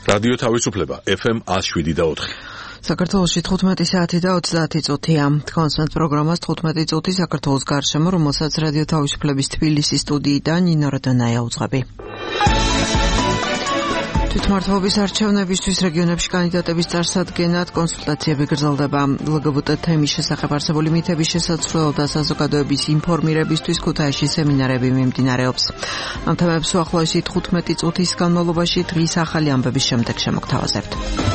რადიო თავისუფლება FM 107.4. საქართველოში 15 საათი და 30 წუთია. კონსერტ პროგრამას 15 წუთი საქართველოს გარშემო, რომელსაც რადიო თავისუფლების თბილისის სტუდიიდან ნინო რადონაია უძღვები. თვითმმართველობის არჩევნებისთვის რეგიონებში კანდიდატების წარსადგენად კონსულტაციები გრძელდება. LGBT თემის შესახებ არსებული მითების შესაცვლელად და საზოგადოების ინფორმირებისთვის ქუთაისში სემინარები მიმდინარეობს. ამ თემებს უახლოესი 15 წუთის განმავლობაში დღის ახალი ამბების შემდეგ შემოგთავაზებთ.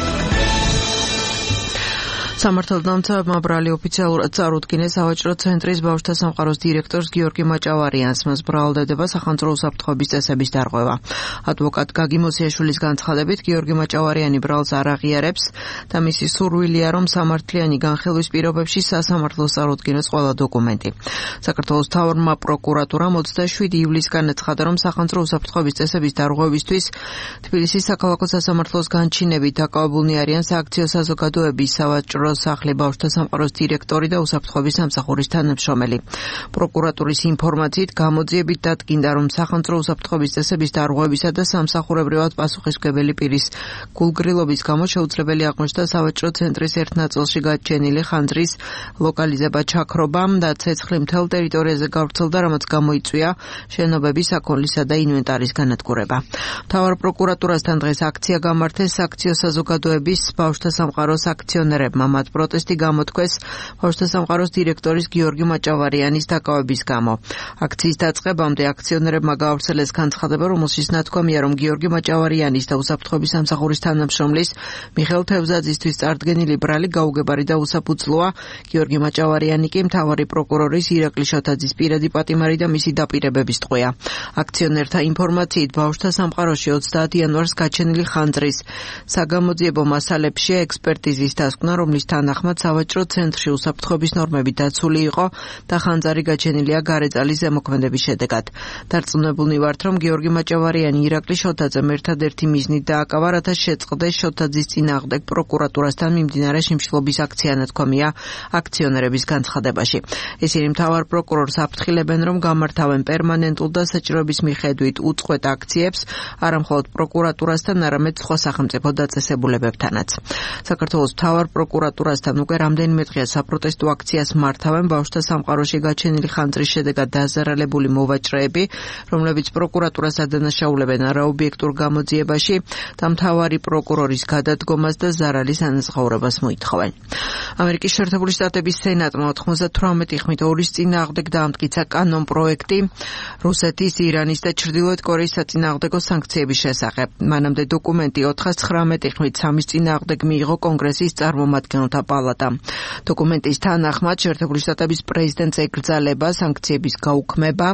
სამართალდამცავებმა ბრალი ოფიციალურად წარუდგინეს სავაჭრო ცენტრის ბავშვთა სამყაროს დირექტორს გიორგი მაჭავარიანს. მას ბრალდება სახელმწიფო უსაფრთხოების წესების დარღვევა. ადვოკატ გაგი მოსიაშვილის განცხადებით, გიორგი მაჭავარიანი ბრალს არ აღიარებს და მისი სურვილია, რომ სამართლიანი განხილვის პირობებში სასამართლოს წარუდგინოს ყველა დოკუმენტი. საქართველოს მთავრმა პროკურატურამ 27 ივლისგან აცხადა, რომ სახელმწიფო უსაფრთხოების წესების დარღვევისთვის თბილისის საქალაქო სასამართლოს განჩინებით დაკავებულნი არიან სააქციო საზოგადოების სავაჭრო სახლი ბავშვთა სამყაროს დირექტორი და უსაფრთხოების სამსახურის თანამშრომელი. პროკურატურის ინფორმაციით გამოძიებით დადგინდა, რომ სახელმწიფო უსაფრთხოების წესების დარღვევისა და სამსახურებრივად პასუხისმგებელი პირის გულგრილობის გამო შეუძლებელი აღმოჩნდა სავაჭრო ცენტრის ერთ ნაწილში გაჩენილი ხანძრის ლოკალიზება ჩაქრობამ და ცეცხლი მთელ ტერიტორიაზე გავრცელდა, რამაც გამოიწვია შენობების საქონლისა და ინვენტარის განადგურება. მთავარ პროკურატურასთან დღეს აქცია გამართეს სააქციო საზოგადოების ბავშვთა სამყაროს აქციონერებმა. მათ პროტესტი გამოთქვეს ბავშვთა სამყაროს დირექტორის გიორგი მაჭავარიანის დაკავების გამო. აქციის დაწყებამდე აქციონერებმა გაავრცელეს განცხადება, რომელშიც ნათქვამია, რომ გიორგი მაჭავარიანის და უსაფრთხოების სამსახურის თანამშრომლის მიხეილ თევზაძისთვის წარდგენილი ბრალი გაუგებარი და უსაფუძვლოა. გიორგი მაჭავარიანი კი მთავარი პროკურორის ირაკლი შოთაძის პირადი პატიმარი და მისი დაპირებების ტყვია. აქციონერთა ინფორმაციით ბავშვთა სამყაროში 30 იანვარს გაჩენილი ხანძრის საგამოძიებო მასალებში ექსპერტიზის დასკვნა, რომლის თანახმად სავაჭრო ცენტრში უსაფრთხოების ნორმები დაცული იყო და ხანძარი გაჩენილია გარეწალის ზემოქმედების შედეგად. დარწმუნებულნი ვართ, რომ გიორგი მაჭავარიანი ირაკლი შოთაძემ ერთადერთი მიზნით დააკავა, რათა შეწყდეს შოთაძის წინააღმდეგ პროკურატურასთან მიმდინარე შიმშილობის აქცია, ნათქვამია აქციონერების განცხადებაში. ისინი მთავარ პროკურორს აფრთხილებენ, რომ გამართავენ პერმანენტულ და საჭიროების მიხედვით უწყვეტ აქციებს არა მხოლოდ პროკურატურასთან, არამედ სხვა სახელმწიფო დაწესებულებებთანაც. საქართველოს მთავარ პროკურატურასთან უკვე რამდენიმე დღეა საპროტესტო აქციას მართავენ ბავშვთა სამყაროში გაჩენილი ხანძრის შედეგად დაზარალებული მოვაჭრეები, რომლებიც პროკურატურას ადანაშაულებენ არაობიექტურ გამოძიებაში და მთავარი პროკურორის გადადგომას და ზარალის ანაზღაურებას მოითხოვენ. ამერიკის შეერთებული შტატების სენატმა 98 ხმით ორის წინააღმდეგ დაამტკიცა კანონპროექტი რუსეთის, ირანის და ჩრდილოეთ კორეის საწინააღმდეგო სანქციების შესახებ. მანამდე დოკუმენტი 419 ხმით 3 წინააღმდეგ მიიღო კონგრესის წარმომადგენელთა პალატამ. დოკუმენტის თანახმად შეერთებული შტატების პრეზიდენტს ეკრძალება სანქციების გაუქმება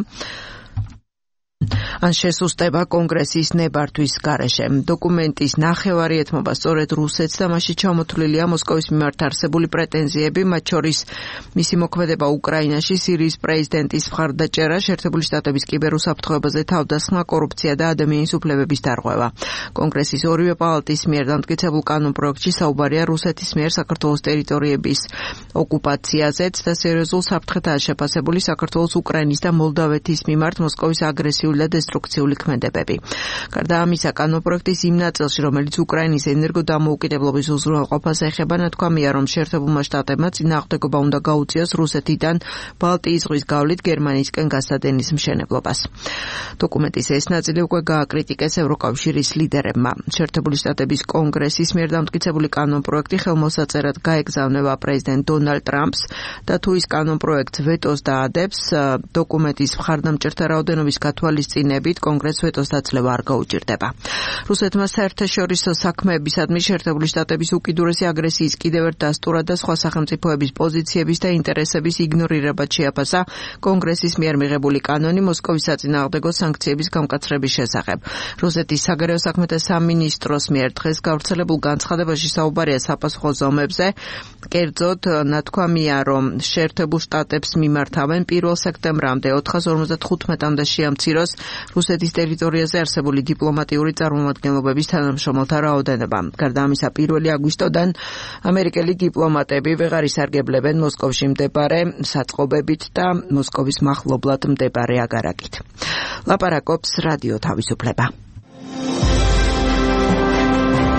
ან შესუსტება კონგრესის ნებართვის გარეშე. დოკუმენტის ნახევარი ეთმობა სწორედ რუსეთს და მასში ჩამოთვლილია მოსკოვის მიმართ არსებული პრეტენზიები, მათ შორის მისი მოქმედება უკრაინაში, სირიის პრეზიდენტის მხარდაჭერა, შეერთებული შტატების კიბერუსაფრთხოებაზე თავდასხმა, კორუფცია და ადამიანის უფლებების დარღვევა. კონგრესის ორივე პალატის მიერ დამტკიცებულ კანონპროექტში საუბარია რუსეთის მიერ საქართველოს ტერიტორიების ოკუპაციაზეც და სერიოზულ საფრთხეთაა შეფასებული საქართველოს, უკრაინის და მოლდავეთის მიმართ მოსკოვის აგრესიული და დესტრუქციული ქმედებები. გარდა ამისა, კანონპროექტის იმ ნაწილში, რომელიც უკრაინის ენერგოდამოუკიდებლობის უზრუნველყოფას ეხება, ნათქვამია, რომ შეერთებულმა შტატებმა წინააღმდეგობა უნდა გაუწიოს რუსეთიდან ბალტიის ზღვის გავლით გერმანიისკენ გასადენის მშენებლობას. დოკუმენტის ეს ნაწილი უკვე გააკრიტიკეს ევროკავშირის ლიდერებმა. შეერთებული შტატების კონგრესის მიერ დამტკიცებული კანონპროექტი ხელმოსაწერად გაეგზავნება პრეზიდენტ დონალდ ტრამპს და თუ ის კანონპროექტს ვეტოს დაადებს, დოკუმენტის მხარდამჭერთა რაოდენობის გათვალისწინებით კონგრესს ვეტოს დაცლება არ გაუჭირდება. რუსეთმა საერთაშორისო საქმეებისადმი შეერთებული შტატების უკიდურესი აგრესიის კიდევ ერთ დასტურად და სხვა სახელმწიფოების პოზიციების და ინტერესების იგნორირებად შეაფასა კონგრესის მიერ მიღებული კანონი მოსკოვის საწინააღმდეგო სანქციების გამკაცრების შესახებ. რუსეთის საგარეო საქმეთა სამინისტროს მიერ დღეს გავრცელებულ განცხადებაში საუბარია საპასუხო ზომებზე. კერძოდ, ნათქვამია, რომ შეერთებულ შტატებს მიმართავენ 1 სექტემბრამდე 455-მდე შეამციროს რუსეთის ტერიტორიაზე არსებული დიპლომატიური წარმომადგენლობების თანამშრომელთა რაოდენობა. გარდა ამისა, 1 აგვისტოდან ამერიკელი დიპლომატები ვეღარ ისარგებლებენ მოსკოვში მდებარე საწყობებით და მოსკოვის მახლობლად მდებარე აგარაკით. ლაპარაკობს რადიო თავისუფლება.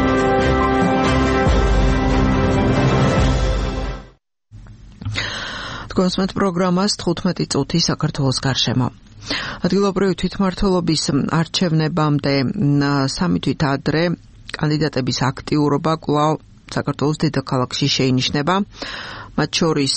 Თქვენს პროგრამას 15 წუთი საქართველოს გარშემო. ადგილობრივი თვითმმართველობის არჩევნებამდე 3 თვით ადრე კანდიდატების აქტიურობა კვლავ საქართველოს დედაქალაქში შეინიშნება. მათ შორის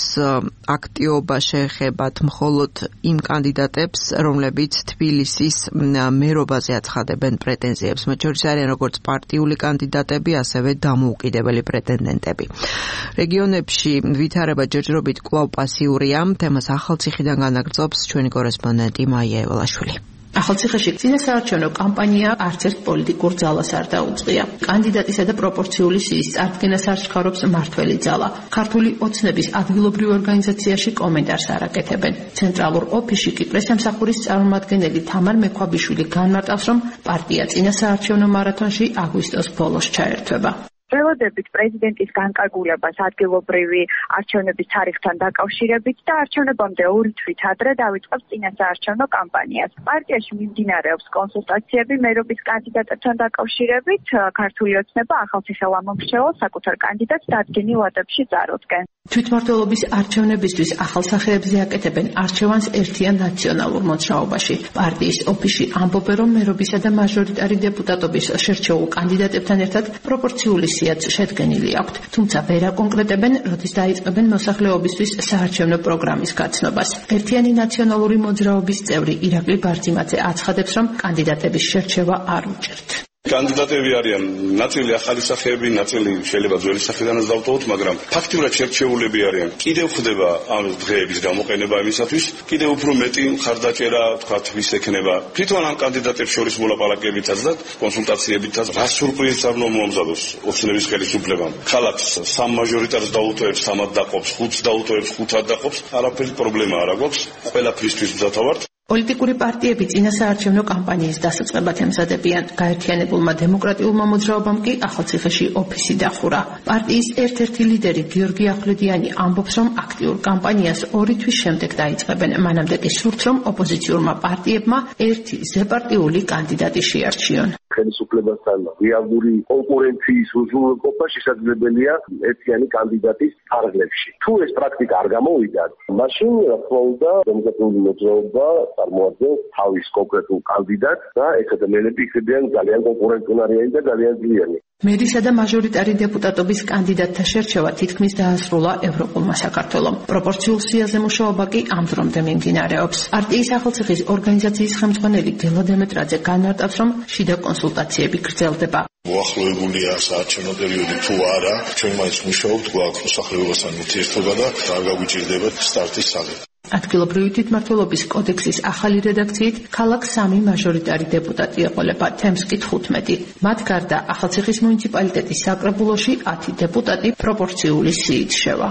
აქტიობა შეეხებათ მხოლოდ იმ კანდიდატებს, რომლებიც თბილისის მერობაზე აცხადებენ პრეტენზიებს. მათ შორის არიან როგორც პარტიული კანდიდატები, ასევე დამოუკიდებელი პრეტენდენტები. რეგიონებში ვითარება ჯერჯერობით კვლავ პასიურია. თემას ახალციხიდან განაგრძობს ჩვენი კორესპონდენტი მაია ევალაშვილი. ახალციხეში წინასაარჩევნო კამპანია არც ერთ პოლიტიკურ ძალას არ დაუწყია. კანდიდატისა და პროპორციული სიის წარდგენას არ შექარობს მართველი ძალა. ქართული ოცნების ადგილობრივ ორგანიზაციაში კომენტარს არ აკეთებენ. ცენტრალურ ოფისში კი პრესამსახურის წარმომადგენელი თამარ მექვაბიშვილი განმარტავს, რომ პარტია წინასაარჩევნო მარათონში აგვისტოს ბოლოს ჩაერთვება. ველოდებით პრეზიდენტის განკარგულებას ადგილობრივი არჩევნების თარიღთან დაკავშირებით და არჩევნებამდე 2 თვით ადრე დაიწყებს წინასაარჩევნო კამპანიას. პარტიაში მიმდინარეობს კონსულტაციები მერობის კანდიდატებთან დაკავშირებით. ქართული ოცნება ახალციხე ლამომრჩეველს საკუთარ კანდიდატს დადგენილ ვადებში წარუდგენს. თვითმმართველობის არჩევნებისთვის ახალსახეებზე აკეთებენ არჩევანს ერთიან ნაციონალურ მოძრაობაში. პარტიის ოფისში ამბობენ, რომ მერობისა და მაჟორიტარი დეპუტატობის შერჩეულ კანდიდატებთან ერთად პროპორციული სიაც შედგენილი აქვთ. თუმცა ვერ აკონკრეტებენ, როდის დაიწყებენ მოსახლეობისთვის საარჩევნო პროგრამის გაცნობას. ერთიანი ნაციონალური მოძრაობის წევრი ირაკლი ბარძიმაძე აცხადებს, რომ კანდიდატების შერჩევა არ უჭირთ. კანდიდატები არიან ნაწილი ახალი სახეები, ნაწილი შეიძლება ძველი სახედანაც დავტოვოთ, მაგრამ ფაქტიურად შერჩეულები არიან. კიდევ ხდება ამ დღეების გამოყენება იმისათვის, კიდევ უფრო მეტი მხარდაჭერა, თქვათ, ვის ექნება. თვითონ ამ კანდიდატებს შორის მოლაპარაკებითაც და კონსულტაციებითაც რა სიურპრიზს არ მომზადოს ოცნების ხელისუფლებამ. ქალაქს 3 მაჟორიტარს დაუტოვებს, 3-ად დაყოფს, 5-ს დაუტოვებს, 5-ად დაყოფს, არაფერი პრობლემა არ აქვს. ყველაფრისთვის მზადა ვართ. პოლიტიკური პარტიები წინასაარჩევნო კამპანიის დასაწყებად ემზადებიან. გაერთიანებულმა დემოკრატიულმა მოძრაობამ კი ახალციხეში ოფისი დახურა. პარტიის ერთ-ერთი ლიდერი გიორგი ახვლედიანი ამბობს, რომ აქტიურ კამპანიას 2 თვის შემდეგ დაიწყებენ. მანამდე კი სურთ, რომ ოპოზიციურმა პარტიებმა ერთი ზეპარტიული კანდიდატი შეარჩიონ. ხელისუფლებასთან რეალური კონკურენციის უზრუნველყოფა შესაძლებელია ერთიანი კანდიდატის ფარგლებში. თუ ეს პრაქტიკა არ გამოვიდა, მაშინ რა თქმა უნდა დემოკრატიული მოძრაობა წარმოადგენს თავის კონკრეტულ კანდიდატს და ეს ადამიანები იქნებიან ძალიან კონკურენტუნარიანი და ძალიან ძლიერი. მერისა და მაჟორიტარი დეპუტატობის კანდიდატთა შერჩევა თითქმის დაასრულა ევროპულმა საქართველომ. პროპორციულ სიაზე მუშაობა კი ამ დრომდე მიმდინარეობს. პარტიის ახალციხის ორგანიზაციის ხელმძღვანელი გელა დემეტრაძე განმარტავს, რომ შიდა კონსულტაციები გრძელდება. მოახლოებულია საარჩევნო პერიოდი თუ არა, ჩვენ მაინც მუშაობთ, გვაქვს მოსახლეობასთან ურთიერთობა და არ გაგვიჭირდება სტარტის საღები. ადგილობრივი თვითმმართველობის კოდექსის ახალი რედაქციით ქალაქს 3 მაჟორიტარი დეპუტატი ეყოლება, თემს კი 15. მათ გარდა ახალციხის მუნიციპალიტეტის საკრებულოში 10 დეპუტატი პროპორციული სიით შევა.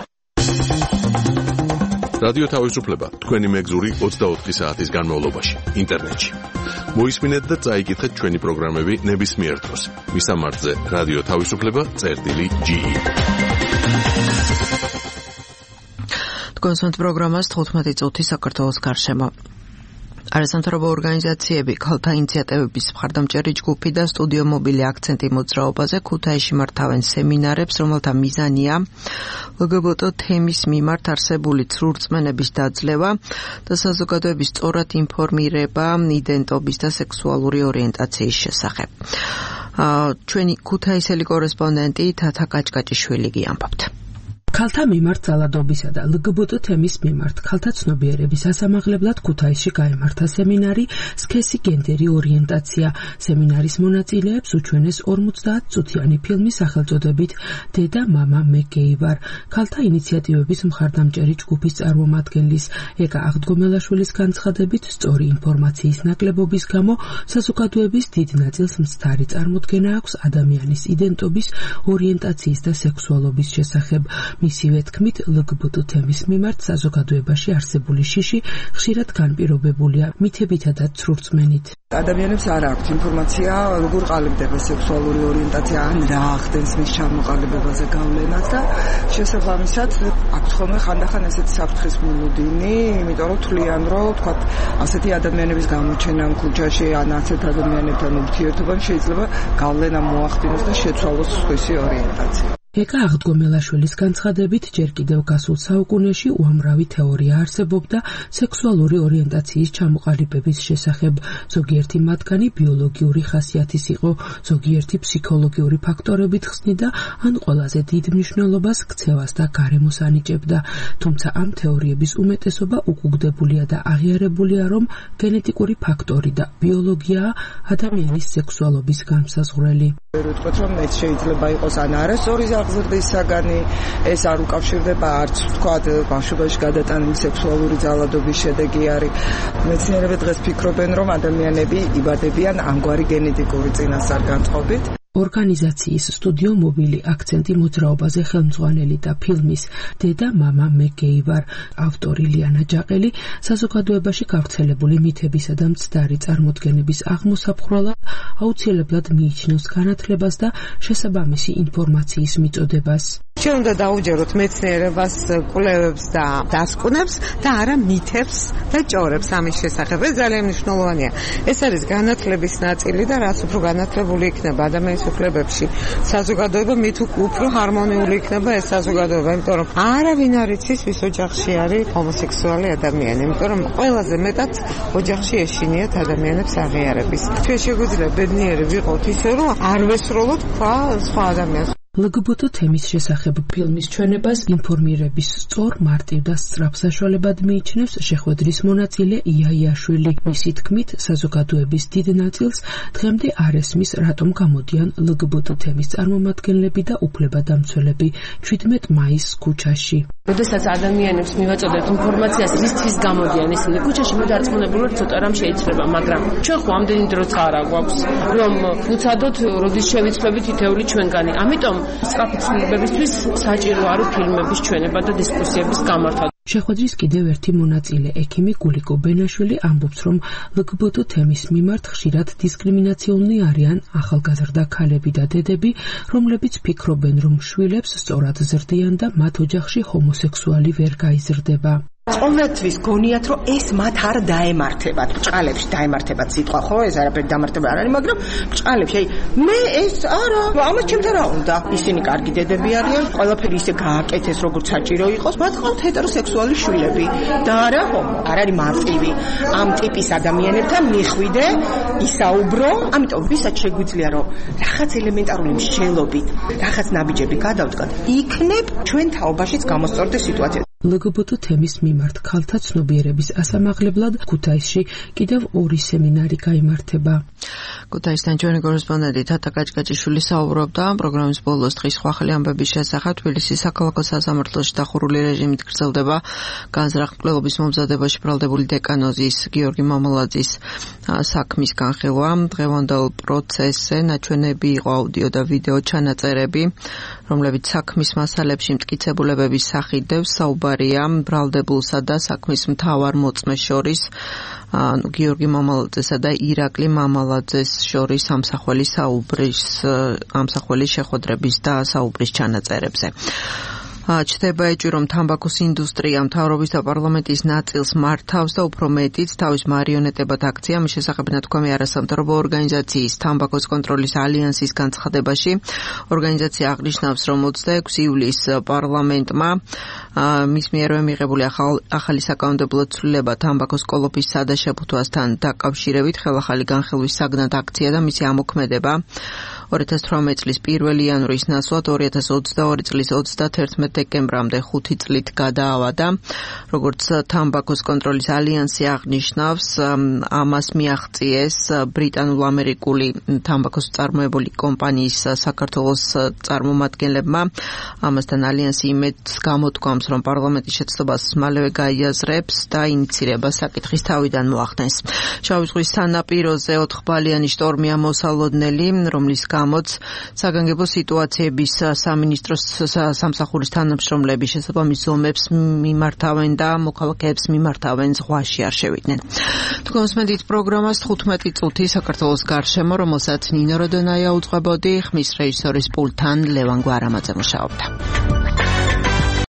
რადიო თავისუფლება თქვენი მეგზური 24 საათის განმავლობაში ინტერნეტში. მოისმინეთ და წაიკითხეთ ჩვენი პროგრამები ნებისმიერ დროს. მისამართზე რადიო თავისუფლება.ge. თქვენს პროგრამას 15 წუთი საქართველოს გარშემო. არასამთავრობო ორგანიზაციები, ქალთა ინიციატივების მხარდამჭერი ჯგუფი და სტუდიო მობილი აქცენტი მოძრაობაზე ქუთაისში მართავენ სემინარებს, რომელთა მიზანია ლგბტ თემის მიმართ არსებული ცრურწმენების დაძლევა და საზოგადოების სწორად ინფორმირება იდენტობის და სექსუალური ორიენტაციის შესახებ. ჩვენი ქუთაისელი კორესპონდენტი თათა კაჭკაჭიშვილი გიამბობთ. ქალთა მიმართ ძალადობისა და ლგბტ თემის მიმართ ქალთა ცნობიერების ასამაღლებლად ქუთაისში გაიმართა სემინარი სქესი გენდერი ორიენტაცია. სემინარის მონაწილეებს უჩვენეს 50 წუთიანი ფილმის სახელწოდებით დედა მამა მე გეი ვარ. ქალთა ინიციატივების მხარდამჭერი ჯგუფის წარმომადგენლის ეკა აღდგომელაშვილის განცხადებით, სწორი ინფორმაციის ნაკლებობის გამო საზოგადოების დიდ ნაწილს მცდარი წარმოდგენა აქვს ადამიანის იდენტობის, ორიენტაციის და სექსუალობის შესახებ. მისივე თქმით, ლგბტ თემის მიმართ საზოგადოებაში არსებული შიში ხშირად განპირობებულია მითებითა და ცრურწმენით. ადამიანებს არ აქვთ ინფორმაცია, როგორ ყალიბდება სექსუალური ორიენტაცია, ან რა ახდენს მის ჩამოყალიბებაზე გავლენას და შესაბამისად აქვთ ხოლმე ხანდახან ესეთი საფრთხის მოლოდინი, იმიტომ რომ თვლიან, რომ თქვათ ასეთი ადამიანების გამოჩენა ქუჩაში ან ასეთ ადამიანებთან ურთიერთობა შეიძლება გავლენა მოახდინოს და შეცვალოს სხვისი ორიენტაცია. ეკა აღდგომელაშვილის განცხადებით, ჯერ კიდევ გასულ საუკუნეში უამრავი თეორია არსებობდა სექსუალური ორიენტაციის ჩამოყალიბების შესახებ. ზოგიერთი მათგანი ბიოლოგიური ხასიათის იყო, ზოგიერთი ფსიქოლოგიური ფაქტორებით ხსნიდა, ან ყველაზე დიდ მნიშვნელობას ქცევას და გარემოს ანიჭებდა. თუმცა ამ თეორიების უმეტესობა უკუგდებულია და აღიარებულია, რომ გენეტიკური ფაქტორი და ბიოლოგია ადამიანის სექსუალობის განმსაზღვრელი. ვიტყვით, რომ ეს შეიძლება იყოს ან არასწორი აღზრდის საგანი, ეს არ უკავშირდება არც ვთქვათ ბავშვობაში გადატანილი სექსუალური ძალადობის შედეგი არის. მეცნიერები დღეს ფიქრობენ, რომ ადამიანები იბადებიან ამგვარი გენეტიკური წინასწარ-განწყობით. ორგანიზაციის სტუდიო მობილი აქცენტი მოძრაობაზე ხელმძღვანელი და ფილმის დედა მამა მეგეი ვარ ავტორი ლიანა ჯაყელი საზოგადოებაში გავრცელებული მითებისა და მცდარი წარმოდგენების აღმოსაფხვრელად აუცილებლად მიიჩნევს განათლებას და შესაბამისი ინფორმაციის მიწოდებას. ჩვენ უნდა დაუჯეროთ მეცნიერებას, კვლევებს და დასკვნებს და არა მითებს და ჭორებს ამის შესახებ. ეს ძალიან მნიშვნელოვანია. ეს არის განათლების ნაწილი და რაც უფრო განათლებული იქნება ადამიანის უფლებებში, საზოგადოება მით უფრო ჰარმონიული იქნება ეს საზოგადოება, იმიტომ რომ არავინ არ იცის ვის ოჯახში არის ჰომოსექსუალი ადამიანი, იმიტომ რომ ყველაზე მეტად ოჯახში ეშინიათ ადამიანებს აღიარების. ჩვენ შეგვიძლია ბედნიერი ვიყოთ ისე, რომ არ ვესროლოთ ქვა სხვა ადამიანს. ლგბტ თემის შესახებ ფილმის ჩვენებას ინფორმირების სწორ, მარტივ და სწრაფ საშუალებად მიიჩნევს შეხვედრის მონაწილე იაიაშვილი. მისი თქმით, საზოგადოების დიდ ნაწილს დღემდე არ ესმის, რატომ გამოდიან ლგბტ თემის წარმომადგენლები და უფლებადამცველები 17 მაისს ქუჩაში. როდესაც ადამიანებს მივაწოდეთ ინფორმაციას, რისთვის გამოდიან ისინი ქუჩაში, მე დარწმუნებული ცოტა რამ შეიძლება, მაგრამ ჩვენ ხო ამდენი დროც არ აგვაქვს, რომ ვუცადოთ, როდის შევიცვლებით ითეული ჩვენგანი. ამიტომ სწრაფი ცნობებისთვის საჭირო არის ფილმების ჩვენება და დისკუსიების გამართვა. შეხვედრის კიდევ ერთი მონაწილე, ექიმი გულიკო ბენაშვილი ამბობს, რომ ლგბტ თემის მიმართ ხშირად დისკრიმინაციული არიან ახალგაზრდა ქალები და დედები, რომლებიც ფიქრობენ, რომ შვილებს სწორად ზრდიან და მათ ოჯახში ჰომოსექსუალი ვერ გაიზრდება. ყოველთვის გონიათ, რომ ეს მათ არ დაემართებათ. ბჭყალებში დაემართებათ სიტყვა, ხო, ეს არაფერი დამართება არ არის, მაგრამ ბჭყალებში, მე ეს არა, ამას ჩემთან რა უნდა? ისინი კარგი დედები არიან, ყველაფერი ისე გააკეთეს, როგორც საჭირო იყოს, მათ ყავთ ჰეტეროსექსუალი შვილები და არა ჰომო. არ არის მარტივი ამ ტიპის ადამიანებთან მიხვიდე, ისაუბრო, ამიტომ ვისაც შეგვიძლია, რომ რაღაც ელემენტარული მსჯელობით, რაღაც ნაბიჯები გადავდგათ, იქნებ ჩვენ თაობაშიც გამოსწორდეს სიტუაცია. ლგბტ თემის მიმართ ქალთა ცნობიერების ასამაღლებლად ქუთაისში კიდევ 2 სემინარი გაიმართება. ქუთაისთან ჩვენი კორესპონდენტი თათა კაჭკაჭიშვილი საუბრობდა პროგრამის ბოლოს დღის სხვა ახალი ამბების შესახებ. თბილისის საქალაქო სასამართლოში დახურული რეჟიმით გრძელდება განზრახმკვლელობის მომზადებაში ბრალდებული დეკანოზის გიორგი მამალაძის საქმის განხილვა. დღევანდელ პროცესზე ნაჩვენები იყო აუდიო და ვიდეო ჩანაწერები, რომლებიც საქმის მასალებში მტკიცებულებების სახით დევს საუბარია ბრალდებულსა და საქმის მთავარ მოწმეს შორის გიორგი მამალაძესა და ირაკლი მამალაძეს შორის ამსახველის შეხვედრების და საუბრის ჩანაწერებზე. ჩდება ეჭვი, რომ თამბაქოს ინდუსტრია მთავრობის და პარლამენტის ნაწილს მართავს და უფრო მეტიც თავის მარიონეტებად აქცია. მის შესახებ ნათქვამი არასამთავრობო ორგანიზაციის თამბაქოს კონტროლის ალიანსის განცხადებაში. ორგანიზაცია აღნიშნავს, რომ 26 ივლისს პარლამენტმა მის მიერვე მიღებული ახალი საკანონმდებლო ცვლილება თამბაქოს კოლოფის სადაშაბუთვასთან დაკავშირებით ხელახალი განხილვის საგნად აქცია და მისი ამოქმედება 2018 წლის 1 იანვრის ნაცვლად 2022 წლის 31 დეკემბრამდე 5 წლით გადაავადა. როგორც თამბაქოს კონტროლის ალიანსი აღნიშნავს, ამას მიაღწიეს ბრიტანულ-ამერიკული თამბაქოს წარმოებული კომპანიის საქართველოს წარმომადგენლებმა. ამასთან ალიანსი იმედს გამოთქვამს, რომ პარლამენტის შეცდომას მალევე გაიაზრებს და ინიცირება საკითხის თავიდან მოახდენს. შავი ზღვის სანაპიროზე 4 ბალიანი შტორმია მოსალოდნელი, რომლის გამოც საგანგებო სიტუაციების სამინისტროს სამსახურის თანამშრომლები შესაბამის ზომებს მიმართავენ და მოქალაქეებს მიმართავენ ზღვაში არ შევიდნენ. თქვენს პროგრამას 15 წუთი საქართველოს გარშემო, რომელსაც ნინო როდონაია უძღვებოდი, ხმის რეჟისორის პულტთან ლევან გვარამაძე მუშაობდა.